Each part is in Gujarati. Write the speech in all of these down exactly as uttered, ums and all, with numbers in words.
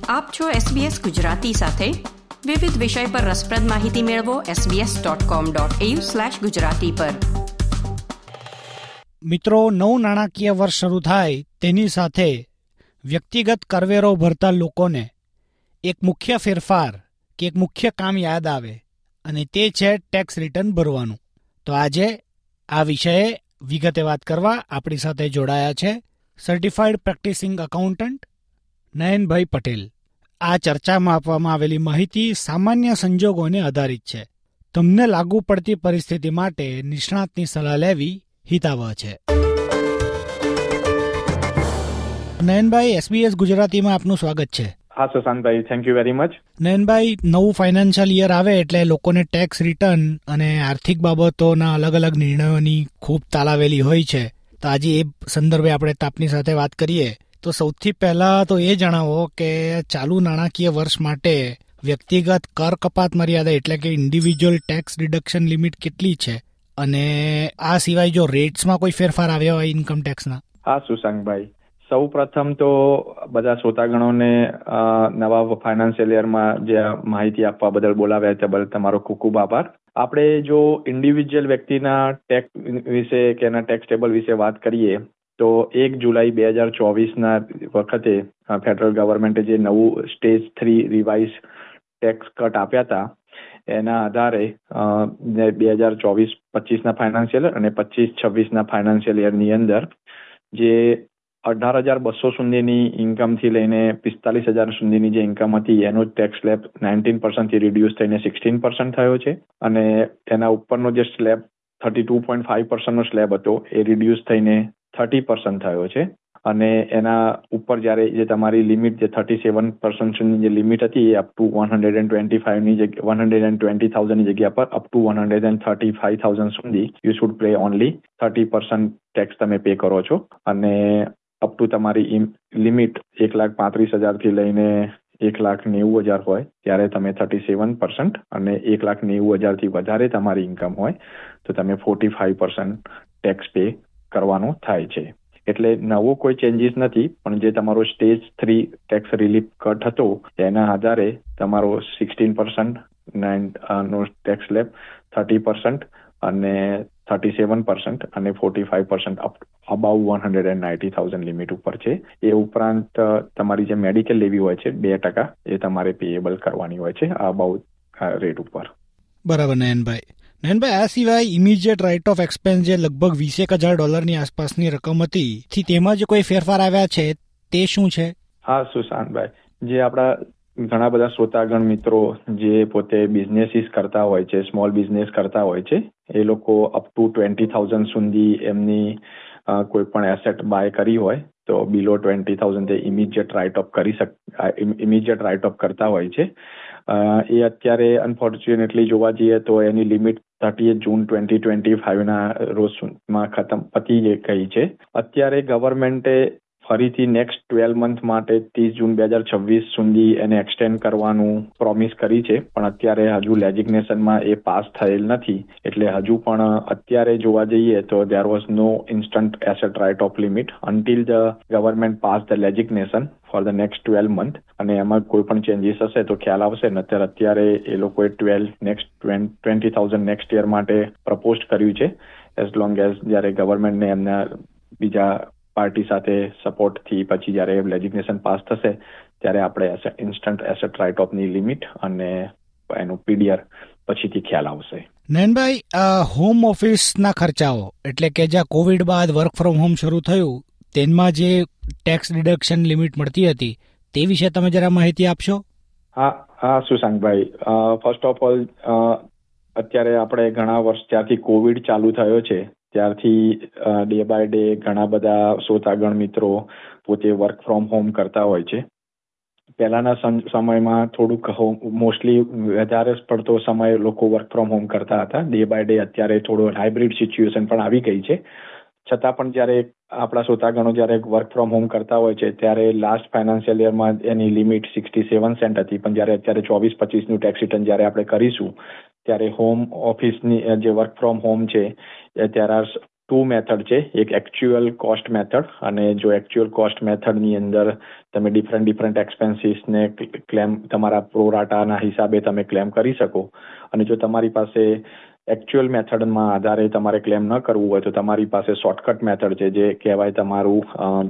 આપ છો એસબીએસ ગુજરાતી સાથે. વિવિધ વિષય પર રસપ્રદ માહિતી મેળવો SBS dot com dot AU slash Gujarati પર. મિત્રો, નવું નાણાકીય વર્ષ શરૂ થાય તેની સાથે વ્યક્તિગત કરવેરો ભરતા લોકોને એક મુખ્ય ફેરફાર કે એક મુખ્ય કામ યાદ આવે અને તે છે ટેક્સ રિટર્ન ભરવાનું. તો આજે આ વિષયે વિગતે વાત કરવા આપણી સાથે જોડાયા છે certified practising accountant Nayanbhai Patel. આ ચર્ચામાં આપવામાં આવેલી માહિતી સામાન્ય સંજોગોને આધારિત છે. તમને લાગુ પડતી પરિસ્થિતિ માટે નિષ્ણાતની સલાહ લેવી હિતાવહ છે. નયનભાઈ, એસબીએસ ગુજરાતીમાં આપનું સ્વાગત છે. હા Sushantbhai, thank you very much. Nayanbhai, નવું ફાઇનાન્શિયલ યર આવે એટલે લોકોને ટેક્સ રિટર્ન અને આર્થિક બાબતોના અલગ અલગ નિર્ણયોની ખૂબ તાલાવેલી હોય છે. તો આજે એ સંદર્ભે આપણે આપની સાથે વાત કરીએ. તો સૌથી પહેલા તો એ જણાવો કે ચાલુ નાણાકીય વર્ષ માટે વ્યક્તિગત કર કપાત મર્યાદા એટલે કે ઇન્ડિવિજ્યુઅલ ટેક્સ ડિડક્શન લિમિટ કેટલી છે, અને આ સિવાય જો રેટ્સમાં કોઈ ફેરફાર આવ્યા હોય ઇન્કમ ટેક્સના? હા સુશાંતભાઈ, સૌ પ્રથમ તો બધા શ્રોતાગણોને નવા ફાઇનાન્શિયલ યરમાં જે માહિતી આપવા બદલ બોલાવ્યા તે બદલ તમારો ખૂબ ખૂબ આભાર. આપણે જો ઇન્ડિવિજ્યુઅલ વ્યક્તિના ટેક્સ વિશે કે એના ટેક્સ ટેબલ વિશે વાત કરીએ તો એક જુલાઈ બે હજાર ચોવીસના વખતે ફેડરલ ગવર્મેન્ટે જે નવું stage three revise tax cut આપ્યા હતા એના આધારે બે હજાર ચોવીસ પચીસના ફાઇનાન્શિયલ યર અને પચીસ છવ્વીસના ફાઇનાન્શિયલ યરની અંદર જે અઢાર હજાર બસો સુધીની ઇન્કમથી લઈને પિસ્તાલીસ હજાર સુધીની જે ઇન્કમ હતી એનો ટેક્સ સ્લેબ નાઇન્ટીન પર્સન્ટથી રિડ્યુસ થઈને સિક્સટીન પર્સન્ટ થયો છે, અને એના ઉપરનો જે slab thirty two point five પર્સન્ટનો સ્લેબ હતો એ રિડ્યુસ થઈને થર્ટી પર્સન્ટ થયો છે. અને એના ઉપર જ્યારે જે તમારી લિમિટ જે થર્ટી સેવન પર્સન્ટ સુધીની જે લિમિટ હતી એ up to one hundred and twenty ફાઈવની જગ્યા વન હંડ્રેડ એન્ડ ટ્વેન્ટી થાઉઝન્ડની જગ્યા પર up to one hundred and thirty five thousand સુધી you should pay only thirty percent tax તમે પે કરો છો. અને અપ ટુ તમારી લિમિટ એક લાખ પાંત્રીસ હજારથી લઈને એક લાખ નેવું હજાર હોય ત્યારે તમે થર્ટી સેવન પર્સન્ટ, અને એક લાખ નેવું હજારથી વધારે તમારી ઇન્કમ હોય તો તમે forty five percent tax pay કરવાનો થાય છે. એટલે નવો કોઈ ચેન્જીસ નથી, પણ જે તમારો stage three tax relief cut હતો એના આધારે તમારો સિક્સટીન પર્સન્ટ નાઇન નો ટેક્સ સ્લેબ થર્ટી પર્સન્ટ અને થર્ટી સેવન પર્સન્ટ અને forty five percent above one hundred and ninety thousand limit ઉપર છે. એ ઉપરાંત તમારી જે મેડિકલ લેવી હોય છે બે ટકા એ તમારે પેએબલ કરવાની હોય છે આ અબાઉ રેટ ઉપર. બરાબર નયનભાઈ. નયનભાઈ, આ સિવાય ઇમિડિયેટ રાઇટ ઓફ એક્સપેન્સ જે લગભગ વીસેક હજાર ડોલરની આસપાસની રકમ હતી તેમાં જે કોઈ ફેરફાર આવ્યા છે તે શું છે? હા સુશાંતભાઈ, જે આપણા ઘણા બધા શ્રોતાગણ મિત્રો જે પોતે બિઝનેસીસ કરતા હોય છે, સ્મોલ બિઝનેસ કરતા હોય છે, એ લોકો અપ ટુ ટ્વેન્ટી થાઉઝન્ડ સુધી એમની કોઈ પણ એસેટ બાય કરી હોય તો બિલો ટ્વેન્ટી થાઉઝન્ડ એ ઇમિડિયેટ રાઇટ ઓફ કરી શક ઇમિડિયેટ રાઇટ ઓફ કરતા હોય છે. એ અત્યારે અનફોર્ચ્યુનેટલી જોવા જઈએ તો એની limit thirty June twenty twenty ફાઈવના રોજમાં ખતમ પતી ગઈ છે. અત્યારે ગવર્મેન્ટે ફરીથી નેક્સ્ટ ટ્વેલ્વ મંથ માટે ત્રીસ જૂન બે હજાર છવ્વીસ સુધી એને એક્સટેન્ડ કરવાનું પ્રોમિસ કરી છે, પણ અત્યારે હજુ લેજિગ્નેશનમાં એ પાસ થયેલ નથી. એટલે હજુ પણ અત્યારે જોવા જઈએ તો there was no instant asset write off limit until the government pass the legislation for the next twelve month. અને એમાં કોઈ પણ ચેન્જીસ હશે તો ખ્યાલ આવશે ને. અત્યારે અત્યારે એ લોકોએ twelve next twenty thousand next year માટે પ્રપોઝ કર્યું છે, એઝ લોંગ એઝ જ્યારે ગવર્મેન્ટને એમના બીજા પાર્ટી સાથે સપોર્ટથી પછી જ્યારે લેજિગ્નેશન પાસ થશે ત્યારે આપણે ઇન્સ્ટન્ટ એસેટ રાઇટ ઓફની લિમિટ અને એનું પીડીઆર પછીથી ખ્યાલ આવશે. નયનભાઈ, હોમ ઓફિસના ખર્ચાઓ એટલે કે જ્યાં કોવિડ બાદ વર્ક ફ્રોમ હોમ શરૂ થયું તેમાં જે ટેક્સ ડિડક્શન લિમિટ મળતી હતી તે વિશે તમે જરા માહિતી આપશો? હા હા સુશાંતભાઈ, ફર્સ્ટ ઓફ ઓલ અત્યારે આપણે ઘણા વર્ષ ત્યારથી કોવિડ ચાલુ થયો છે ત્યારથી ડે બાય ડે ઘણા બધા શ્રોતાગણ મિત્રો પોતે વર્ક ફ્રોમ હોમ કરતા હોય છે. પહેલાના સમયમાં થોડુંક મોસ્ટલી વધારે પડતો સમય લોકો વર્ક ફ્રોમ હોમ કરતા હતા. ડે બાય ડે અત્યારે થોડો હાઇબ્રિડ સિચ્યુએશન પણ આવી ગઈ છે. છતાં પણ જ્યારે આપણા શ્રોતાગણો જ્યારે વર્ક ફ્રોમ હોમ કરતા હોય છે ત્યારે લાસ્ટ ફાઇનાન્શિયલ યરમાં એની લિમિટ સિક્સટી સેવન સેન્ટ હતી, પણ જ્યારે અત્યારે ચોવીસ પચીસનું ટેક્સ રિટર્ન જ્યારે આપણે કરીશું ત્યારે હોમ ઓફિસની જે વર્ક ફ્રોમ હોમ છે એ ત્યારે ટુ મેથડ છે, એક એક્ચ્યુઅલ કોસ્ટ મેથડ, અને જો એક્ચ્યુઅલ કોસ્ટ મેથડની અંદર તમે ડિફરન્ટ ડિફરન્ટ એક્સપેન્સીસને ક્લેમ તમારા પ્રોરાટાના હિસાબે તમે ક્લેમ કરી શકો. અને જો તમારી પાસે એક્ચ્યુઅલ મેથડમાં આધારે તમારે ક્લેમ ન કરવું હોય તો તમારી પાસે શોર્ટકટ મેથડ છે, જે કહેવાય તમારું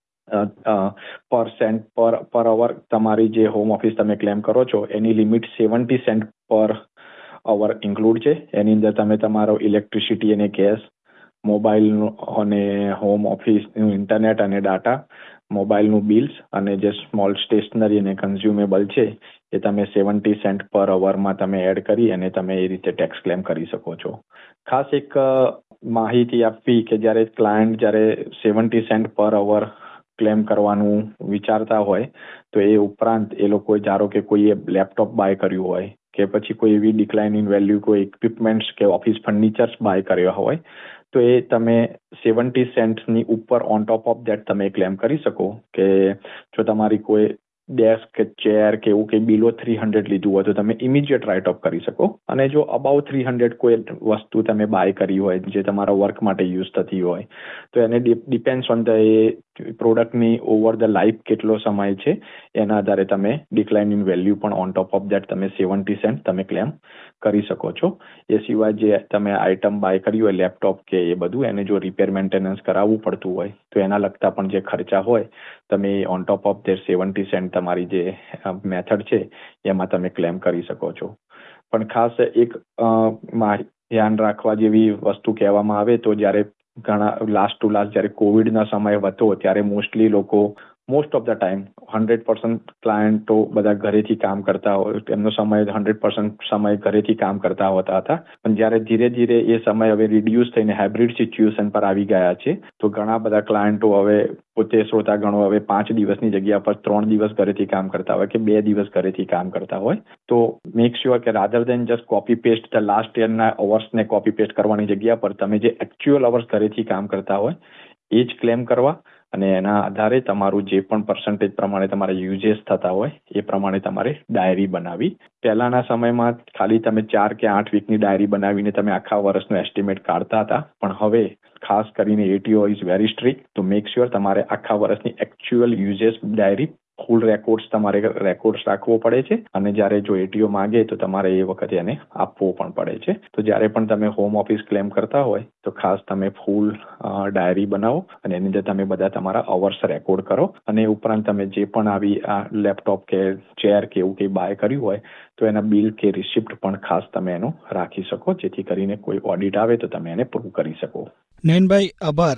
પર સેન્ટ પર પર અવર. તમારી જે હોમ ઓફિસ તમે ક્લેમ કરો છો એની લિમિટ સેવન્ટી સેન્ટ પર અવર ઇન્ક્લુડ છે. એની અંદર તમે તમારો ઇલેક્ટ્રિસિટી અને ગેસ, મોબાઈલનું અને હોમ ઓફિસનું ઇન્ટરનેટ અને ડાટા, મોબાઈલનું બિલ્સ અને જે સ્મોલ સ્ટેશનરી અને કન્ઝ્યુમેબલ છે એ તમે સેવન્ટી સેન્ટ પર અવરમાં તમે એડ કરી અને તમે એ રીતે ટેક્સ ક્લેમ કરી શકો છો. ખાસ એક માહિતી આપવી કે જ્યારે ક્લાયન્ટ જ્યારે સેવન્ટી સેન્ટ પર અવર ક્લેમ કરવાનું વિચારતા હોય તો એ ઉપરાંત એ લોકોએ ધારો કે કોઈએ લેપટોપ બાય કર્યું હોય કે પછી કોઈ એવી ડિક્લાઇન ઇન વેલ્યુ કોઈ ઇક્વિપમેન્ટ્સ કે ઓફિસ ફર્નિચર્સ બાય કર્યા હોય તો એ તમે સેવન્ટી સેન્ટની ઉપર ઓન ટોપ ઓફ દેટ તમે ક્લેમ કરી શકો. કે જો તમારી કોઈ ડેસ્ક કે ચેર કે એવું કંઈ બિલો થ્રી હંડ્રેડ લીધું હોય તો તમે ઇમિડિયેટ રાઇટ ઓફ કરી શકો. અને જો અબાઉ થ્રી હંડ્રેડ કોઈ વસ્તુ તમે બાય કરી હોય જે તમારા વર્ક માટે યુઝ થતી હોય તો એને ડિપેન્ડ્સ ઓન ધ એ પ્રોડક્ટની ઓવર ધ લાઈફ કેટલો સમય છે એના આધારે તમે ડિક્લાઇન ઇન વેલ્યુ પણ ઓન ટોપ ઓફ દેટ તમે સેવન્ટી સેન્ટ તમે ક્લેમ કરી શકો છો. એ સિવાય જે તમે આઇટમ બાય કરી હોય લેપટોપ કે એ બધું એને જો રિપેર મેન્ટેનન્સ કરાવવું પડતું હોય તો એના લગતા પણ જે ખર્ચા હોય તમે on top of that seventy cent તમારી જે મેથડ છે એમાં તમે ક્લેમ કરી શકો છો. પણ ખાસ એક ધ્યાન રાખવા જેવી વસ્તુ કહેવામાં આવે તો જ્યારે ઘણા લાસ્ટ ટુ લાસ્ટ જ્યારે કોવિડના સમય હતો ત્યારે મોસ્ટલી લોકો most of the time hundred percent ક્લાયન્ટો બધા ઘરેથી કામ કરતા હોય, એમનો સમય હંડ્રેડ પર્સન્ટ સમય ઘરેથી કામ કરતા હોતા હતા. પણ જ્યારે ધીરે ધીરે એ સમય હવે રિડ્યુસ થઈને હાઇબ્રિડ સિચ્યુએશન પર આવી ગયા છે તો ઘણા બધા ક્લાયન્ટો હવે પોતે શ્રોતાગણો હવે પાંચ દિવસની જગ્યા પર ત્રણ દિવસ ઘરેથી કામ કરતા હોય કે બે દિવસ ઘરેથી કામ કરતા હોય. તો મેક શ્યોર કે rather than just copy paste the last યરના અવર્સને કોપી પેસ્ટ કરવાની જગ્યા પર તમે જે એકચ્યુઅલ અવર્સ ઘરેથી કામ કરતા હોય એ જ ક્લેમ કરવા અને એના આધારે તમારું જે પણ પર્સન્ટેજ પ્રમાણે તમારા યુઝેસ થતા હોય એ પ્રમાણે તમારે ડાયરી બનાવી. પહેલાના સમયમાં ખાલી તમે ચાર કે આઠ વીકની ડાયરી બનાવીને તમે આખા વર્ષનો એસ્ટિમેટ કાઢતા હતા, પણ હવે ખાસ કરીને એટીઓ ઇઝ વેરી સ્ટ્રિક્ટ. તો મેક શ્યોર તમારે આખા વર્ષની actual uses diary full records તમારે રેકોર્ડ્સ રાખવો પડે છે અને જ્યારે જો એટીઓ માંગે તો તમારે એ વખતે એને આપવો પણ પડે છે. તો જ્યારે પણ તમે હોમ ઓફિસ ક્લેમ કરતા હોય તો ખાસ તમે ફૂલ ડાયરી બનાવો અને એની અંદર તમે બધા તમારા અવર્સ રેકોર્ડ કરો. અને ઉપરાંત તમે જે પણ આવી આ લેપટોપ કે ચેર કે એવું કંઈ બાય કર્યું હોય તો એના બિલ કે રિસિપ્ટ પણ ખાસ તમે એનું રાખી શકો, જેથી કરીને કોઈ ઓડિટ આવે તો તમે એને પ્રૂવ કરી શકો. નયનભાઈ આભાર.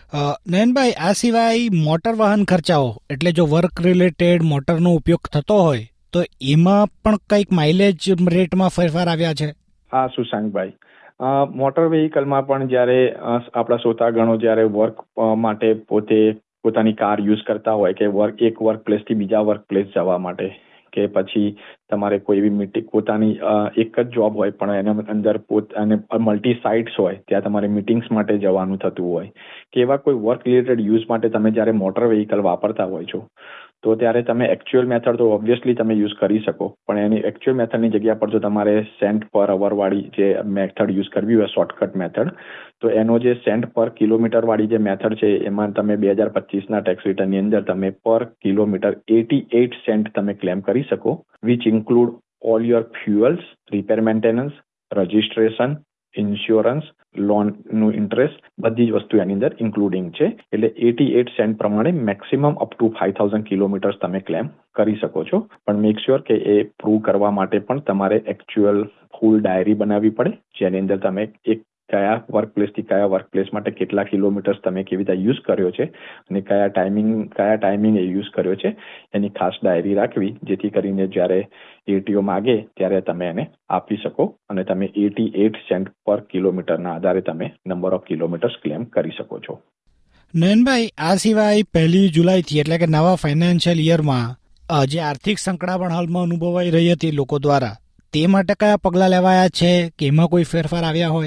નયનભાઈ, આ સિવાય મોટર વાહન ખર્ચાઓ એટલે જો વર્ક રિલેટેડ મોટરનો ઉપયોગ થતો હોય તો એમાં પણ કંઈક માઇલેજ રેટમાં ફેરફાર આવ્યા છે? હા સુશાંકભાઈ, મોટર વ્હીકલમાં પણ જ્યારે આપણા શ્રોતાગણો જ્યારે વર્ક માટે પોતે પોતાની કાર યુઝ કરતા હોય કે વર્ક એક વર્ક પ્લેસથી બીજા વર્ક પ્લેસ જવા માટે કે પછી તમારે કોઈ એવી મીટિંગ પોતાની એક જ જોબ હોય પણ એના અંદર પોત અને મલ્ટી સાઇટ્સ હોય ત્યાં તમારે મિટિંગ્સ માટે જવાનું થતું હોય કે એવા કોઈ વર્ક રિલેટેડ યુઝ માટે તમે જ્યારે મોટર વ્હીકલ વાપરતા હોય છો તો ત્યારે તમે એકચ્યુઅલ મેથડ તો ઓબ્વિયસલી તમે યુઝ કરી શકો, પણ એની એકચ્યુઅલ મેથડની જગ્યા પર જો તમારે સેન્ટ પર અવરવાળી જે મેથડ યુઝ કરવી હોય શોર્ટકટ મેથડ, તો એનો જે સેન્ટ પર કિલોમીટરવાળી જે મેથડ છે એમાં તમે બે હજાર પચીસના ટેક્સ રિટર્નની અંદર તમે પર કિલોમીટર એટી એટ સેન્ટ તમે ક્લેમ કરી શકો, which include all your fuels, repair maintenance, registration, insurance, લોનનું ઇન્ટરેસ્ટ, બધી જ વસ્તુ એની અંદર ઇન્ક્લુડિંગ છે. એટલે એટી એટ સેન્ટ પ્રમાણે maximum up to five thousand kilometres તમે ક્લેમ કરી શકો છો. પણ મેક શ્યોર કે એ પ્રૂવ કરવા માટે પણ તમારે એકચ્યુઅલ ફૂલ ડાયરી બનાવવી પડે, જેની અંદર તમે એક કયા વર્ક પ્લેસથી કયા વર્ક પ્લેસ માટે કેટલા કિલોમીટર્સ તમે કેવી રીતે યુઝ કર્યો છે અને કયા ટાઈમિંગ કયા ટાઈમિંગ એ યુઝ કર્યો છે એની ખાસ ડાયરી રાખવી, જેથી કરીને જ્યારે એટીઓ માગે ત્યારે તમે એને આપી શકો અને તમે એટી એટ સેન્ટ પર કિલોમીટરના આધારે તમે નંબર ઓફ કિલોમીટર્સ ક્લેમ કરી શકો છો. નયનભાઈ, આ સિવાય પહેલી જુલાઈથી એટલે કે નવા ફાઇનાન્શિયલ યરમાં જે આર્થિક સંકળામણ હાલમાં અનુભવાઈ રહી હતી લોકો દ્વારા, તે માટે કયા પગલાં લેવાયા છે કે એમાં કોઈ ફેરફાર આવ્યા હોય?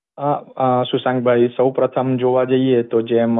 સુશાંકભાઈ, સૌ પ્રથમ જોવા જઈએ તો જેમ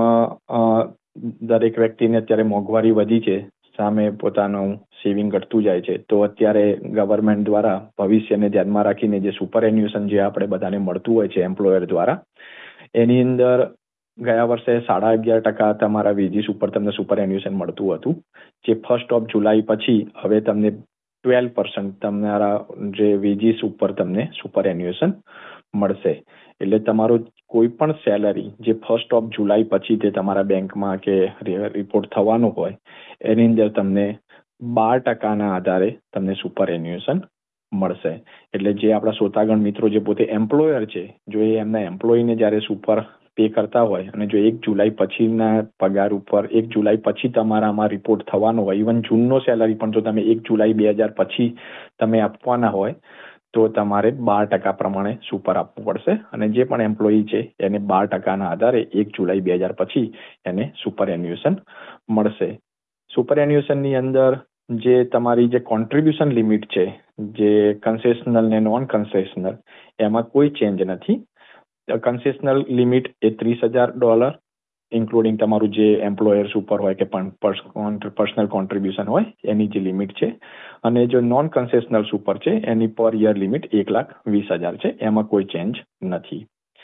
દરેક વ્યક્તિને અત્યારે મોંઘવારી વધી છે, સામે પોતાનું સેવિંગ ઘટતું જાય છે, તો અત્યારે ગવર્મેન્ટ દ્વારા ભવિષ્યને ધ્યાનમાં રાખીને જે સુપર એન્યુએશન જે આપણે બધાને મળતું હોય છે એમ્પ્લોયર દ્વારા, એની અંદર ગયા વર્ષે સાડા અગિયાર ટકા તમારા વેજીસ ઉપર તમને સુપર એન્યુએશન મળતું હતું, જે ફર્સ્ટ ઓફ જુલાઈ પછી હવે તમને ટ્વેલ્વ પર્સન્ટ તમારા જે વેજીસ ઉપર તમને સુપર એન્યુએશન મળશે. એટલે તમારું કોઈ પણ સેલરી જે ફર્સ્ટ ઓફ જુલાઈ પછી તે તમારા બેંકમાં કે રિપોર્ટ થવાનો હોય એની અંદર તમને બાર ટકાના આધારે તમને સુપર એન્યુએશન મળશે. એટલે જે આપણા શ્રોતાગણ મિત્રો જે પોતે એમ્પ્લોયર છે, જો એ એમના એમ્પ્લોયીને જ્યારે સુપર પે કરતા હોય અને જો એક જુલાઈ પછીના પગાર ઉપર એક જુલાઈ પછી તમારામાં રિપોર્ટ થવાનો હોય, ઇવન જૂનનો સેલરી પણ જો તમે એક જુલાઈ બે હજાર પછી તમે આપવાના હોય તો તમારે બાર ટકા પ્રમાણે સુપર આપવું પડશે. અને જે પણ એમ્પ્લોયી છે એને બાર ટકાના આધારે એક જુલાઈ બે હજાર પછી એને સુપર એન્યુએશન મળશે. સુપર એન્યુએશનની અંદર જે તમારી જે કોન્ટ્રીબ્યુશન લિમિટ છે, જે કન્સેશનલ ને નોન કન્સેશનલ, એમાં કોઈ ચેન્જ નથી. કન્સેશનલ લિમિટ એ ત્રીસ હજાર ડોલર ઇન્ક્લુડિંગ તમારું જે એમ્પ્લોયર સુપર હોય કે પણ પર્સનલ કોન્ટ્રીબ્યુશન હોય એની જે લિમિટ છે. અને જો નોન કન્સેશનલ સુપર છે એની પર યર લિમિટ એક લાખ વીસ હજાર છે, એમાં કોઈ ચેન્જ નથી.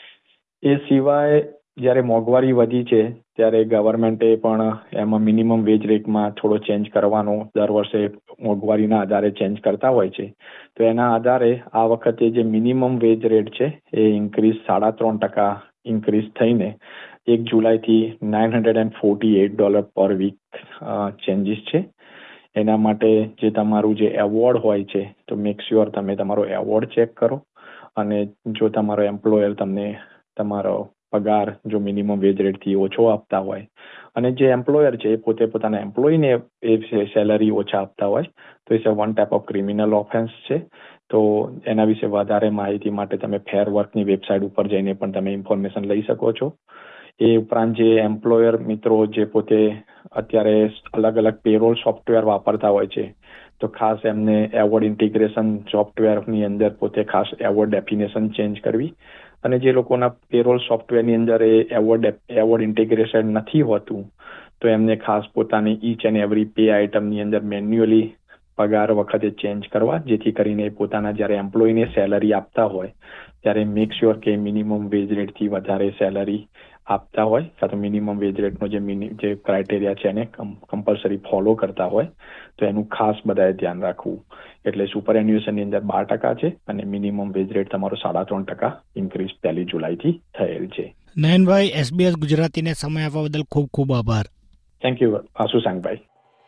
એ સિવાય જ્યારે મોંઘવારી વધી છે ત્યારે ગવર્મેન્ટે પણ એમાં મિનિમમ વેજ રેટમાં થોડો ચેન્જ કરવાનો દર વર્ષે મોંઘવારીના આધારે ચેન્જ કરતા હોય છે. તો એના આધારે આ વખતે જે મિનિમમ વેજ રેટ છે એ ઇન્ક્રીઝ સાડા ત્રણ ટકા ઇન્ક્રીઝ થઈને એક જુલાઈથી nine hundred and forty eight dollar પર વીક ચેન્જીસ છે. એના માટે જે તમારું જે એવોર્ડ હોય છે તો મેક શ્યોર તમે તમારો એવોર્ડ ચેક કરો. અને જો તમારો એમ્પ્લોયર તમને તમારો પગાર જો મિનિમમ વેજ રેટથી ઓછો આપતા હોય અને જે એમ્પ્લોયર છે એ પોતે પોતાના એમ્પ્લોયીને એ સેલરી ઓછા આપતા હોય તો એ one type of criminal offence છે. તો એના વિશે વધારે માહિતી માટે તમે ફેર વર્કની વેબસાઇટ ઉપર જઈને પણ તમે ઇન્ફોર્મેશન લઈ શકો છો. એ ઉપરાંત જે એમ્પ્લોયર મિત્રો જે પોતે અત્યારે અલગ અલગ પેરોલ સોફ્ટવેર વાપરતા હોય છે તો ખાસ એમને એવોર્ડ ઇન્ટિગ્રેશન સોફ્ટવેરની અંદર પોતે ખાસ એવોર્ડ ડેફિનેશન ચેન્જ કરવી. અને જે લોકોના પેરોલ સોફ્ટવેરની અંદર એ એવોર્ડ એવોર્ડ ઇન્ટિગ્રેશન નથી હોતું તો એમને ખાસ પોતાની ઈચ એન્ડ એવરી પે આઇટમની અંદર મેન્યુઅલી પગાર વખતે ચેન્જ કરવા, જેથી કરીને પોતાના જ્યારે એમ્પ્લોયીને સેલરી આપતા હોય ત્યારે મેક શ્યોર કે મિનિમમ વેજ રેટથી વધારે સેલરી આપતા હોય કાં તો મિનિમમ વેજ રેટનો જે મિનિ જે ક્રાઇટેરિયા છે એને કમ્પલસરી ફોલો કરતા હોય તો એનું ખાસ બધાએ ધ્યાન રાખવું. એટલે સુપર એન્યુએશનની અંદર બાર ટકા છે અને મિનિમમ વેજ રેટ તમારો સાડા ત્રણ ટકા ઇન્ક્રીઝ પહેલી જુલાઈથી થયેલ છે. નયનભાઈ, એસબીએસ ગુજરાતીને સમય આપવા બદલ ખૂબ ખૂબ આભાર. થેન્ક યુ આશુશાંકભાઈ.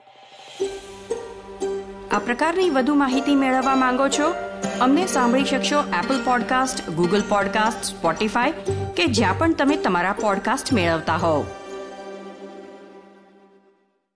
આ પ્રકારની વધુ માહિતી મેળવવા માંગો છો? અમને સાંભળી શકશો Apple podcast, Google podcast, Spotify કે જ્યાં પણ તમે તમારા પોડકાસ્ટ મેળવતા હોવ.